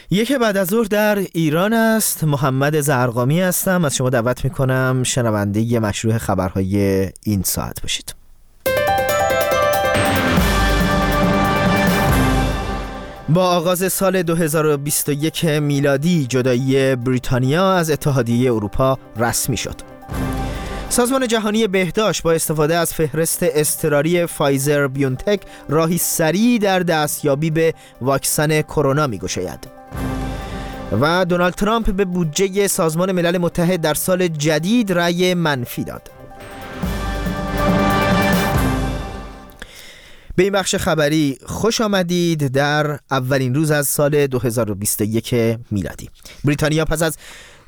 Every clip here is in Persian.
یک بعد از ظهر در ایران است. محمد زرقامی هستم. از شما دعوت میکنم شنونده مشروع خبرهای این ساعت باشید. با آغاز سال 2021 میلادی جدایی بریتانیا از اتحادیه اروپا رسمی شد. سازمان جهانی بهداشت با استفاده از فهرست اضطراری فایزر بیونتک راهی سریع در دستیابی به واکسن کرونا می‌گشاید. و دونالد ترامپ به بودجه سازمان ملل متحد در سال جدید رأی منفی داد. به این بخش خبری خوش آمدید در اولین روز از سال 2021 میلادی. بریتانیا پس از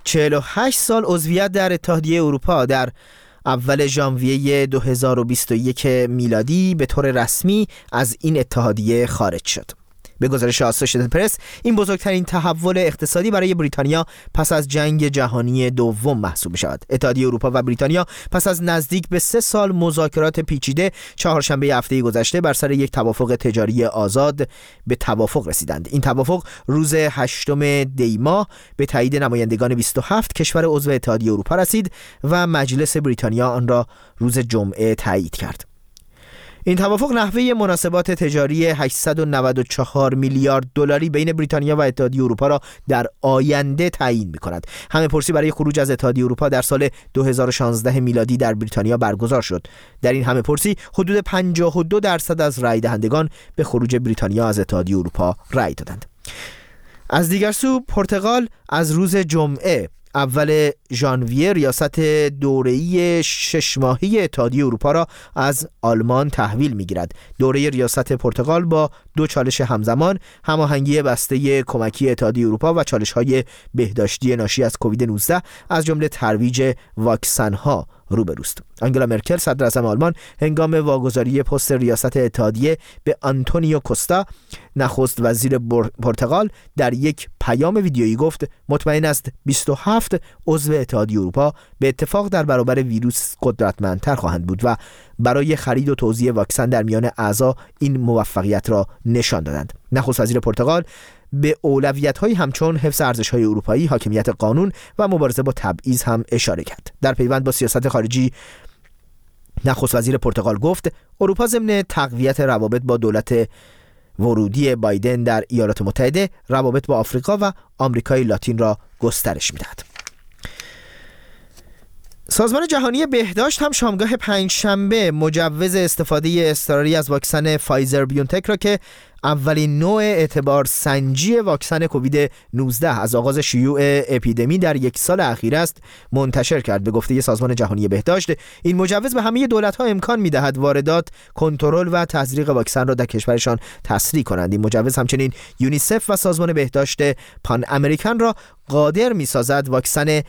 48 سال عضویت در اتحادیه اروپا در اول ژانویه 2021 میلادی به طور رسمی از این اتحادیه خارج شد. به گزارش آسوشییتد پرس، این بزرگترین تحول اقتصادی برای بریتانیا پس از جنگ جهانی دوم محسوب می‌شود. اتحادیه اروپا و بریتانیا پس از نزدیک به 3 سال مذاکرات پیچیده چهارشنبه هفته گذشته بر سر یک توافق تجاری آزاد به توافق رسیدند. این توافق روز 8 دی ماه به تایید نمایندگان 27 کشور عضو اتحادیه اروپا رسید و مجلس بریتانیا آن را روز جمعه تایید کرد. این توافق نحوه مناسبات تجاری 894 میلیارد دلاری بین بریتانیا و اتحادیه اروپا را در آینده تعیین می‌کند. همه‌پرسی برای خروج از اتحادیه اروپا در سال 2016 میلادی در بریتانیا برگزار شد. در این همه‌پرسی حدود 52% از رای دهندگان به خروج بریتانیا از اتحادیه اروپا رای دادند. از دیگر سو پرتغال از روز جمعه اول ژانویه ریاست دوره‌ای 6 ماهه اتحادیه اروپا را از آلمان تحویل می‌گیرد. دوره ریاست پرتغال با 2 چالش همزمان، هماهنگی بسته کمکی اتحادیه اروپا و چالش‌های بهداشتی ناشی از کووید 19 از جمله ترویج واکسن‌ها روبروست. آنگلا مرکل صدر اعظم آلمان هنگام واگذاری پست ریاست اتحادیه به آنتونیو کوستا نخست وزیر پرتغال در یک پیام ویدیویی گفت مطمئن است 27 عضو اتحادیه اروپا به اتفاق در برابر ویروس قدرتمندتر خواهند بود و برای خرید و توزیع واکسن در میان اعضا این موفقیت را نشان دادند. نخست وزیر پرتغال به اولویت‌های همچون حفظ ارزش‌های اروپایی، حاکمیت قانون و مبارزه با تبعیض هم اشاره کرد. در پیوند با سیاست خارجی، نخست وزیر پرتغال گفت اروپا ضمن تقویت روابط با دولت ورودی بایدن در ایالات متحده، روابط با آفریقا و آمریکای لاتین را گسترش می‌دهد. سازمان جهانی بهداشت هم شامگاه پنجشنبه مجوز استفاده اضطراری از واکسن فایزر بیونتک را که اولین نوع اعتبار سنجی واکسن کووید 19 از آغاز شیوع اپیدمی در 1 سال اخیر است منتشر کرد. به گفته سازمان جهانی بهداشت، این مجوز به همه دولت‌ها امکان می‌دهد واردات، کنترل و تزریق واکسن را در کشورشان تسریع کنند. این مجوز همچنین یونیسف و سازمان بهداشت پان امریکن را قادر می‌سازد واکسن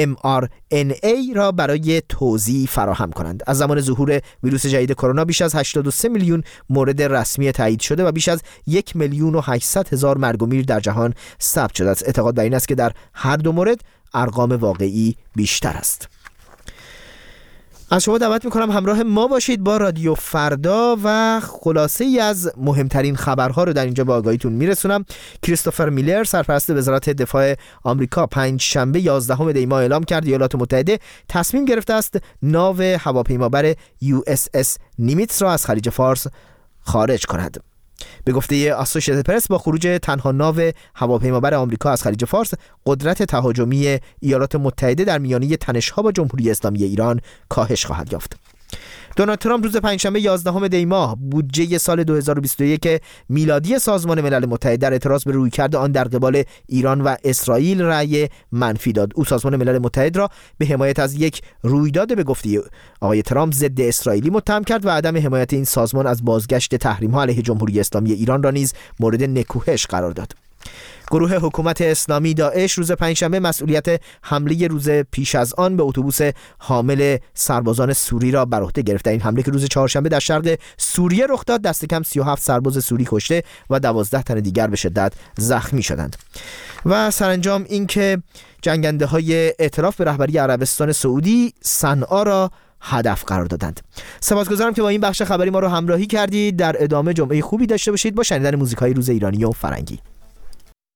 mRNA را برای توزیع فراهم کنند. از زمان ظهور ویروس جدید کرونا بیش از 83 میلیون مورد رسمی تایید شده و بیش از 1,800,000 مرگ و میر در جهان ثبت شده است. اعتقاد بر این است که در هر دو مورد ارقام واقعی بیشتر است. از شما دعوت میکنم همراه ما باشید با رادیو فردا و خلاصه ای از مهمترین خبرها رو در اینجا به آگاهیتون میرسونم. کریستوفر میلر سرپرست وزارت دفاع آمریکا پنجشنبه 11 دی ماه اعلام کرد ایالات متحده تصمیم گرفته است ناو هواپیمابر USS نیمیتز را از خلیج فارس خارج کند. به گفته آسوشییتد پرس، با خروج تنها ناو هواپیمابر آمریکا از خلیج فارس، قدرت تهاجمی ایالات متحده در میانه تنش‌ها با جمهوری اسلامی ایران کاهش خواهد یافت. دونالد ترامپ روز پنجشنبه 11 دی ماه بودجه سال 2021 میلادی سازمان ملل متحد در اعتراض به رویکرد آن در قبال ایران و اسرائیل رأی منفی داد. او سازمان ملل متحد را به حمایت از یک رویداد به گفته آقای ترامپ ضد اسرائیلی متهم کرد و عدم حمایت این سازمان از بازگشت تحریم‌ها علیه جمهوری اسلامی ایران را نیز مورد نکوهش قرار داد. گروه حکومت اسلامی داعش روز پنجشنبه مسئولیت حمله روز پیش از آن به اتوبوس حامل سربازان سوری را بر عهده گرفت. این حمله که روز چهارشنبه در شرق سوریه رخ داد، دست کم 37 سرباز سوری کشته و 12 تن دیگر به شدت زخمی شدند. و سرانجام اینکه جنگنده‌های ائتلاف به رهبری عربستان سعودی صنعا را هدف قرار دادند. سپاسگزارم که با این بخش خبری ما رو همراهی کردید. در ادامه جمعه خوبی داشته باشید با شنیدن موزیک‌های روز ایرانی و فرنگی.